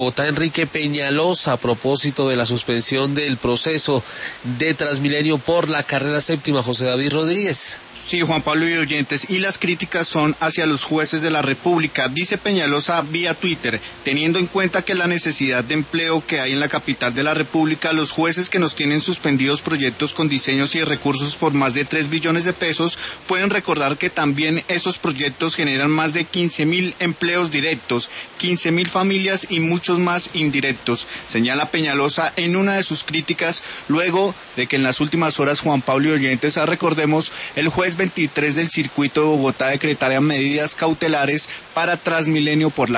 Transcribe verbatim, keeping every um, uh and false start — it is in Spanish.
Bogotá, Enrique Peñalosa, a propósito de la suspensión del proceso de Transmilenio por la carrera séptima. José David Rodríguez. Sí, Juan Pablo y oyentes, y las críticas son hacia los jueces de la República. Dice Peñalosa vía Twitter, teniendo en cuenta que la necesidad de empleo que hay en la capital de la República, los jueces que nos tienen suspendidos proyectos con diseños y recursos por más de tres billones de pesos, pueden recordar que también esos proyectos generan más de quince mil empleos directos, quince mil familias y muchos más indirectos, señala Peñalosa en una de sus críticas, luego de que en las últimas horas, Juan Pablo y oyentes, recordemos, el juez veintitrés del circuito de Bogotá decretara medidas cautelares para Transmilenio por la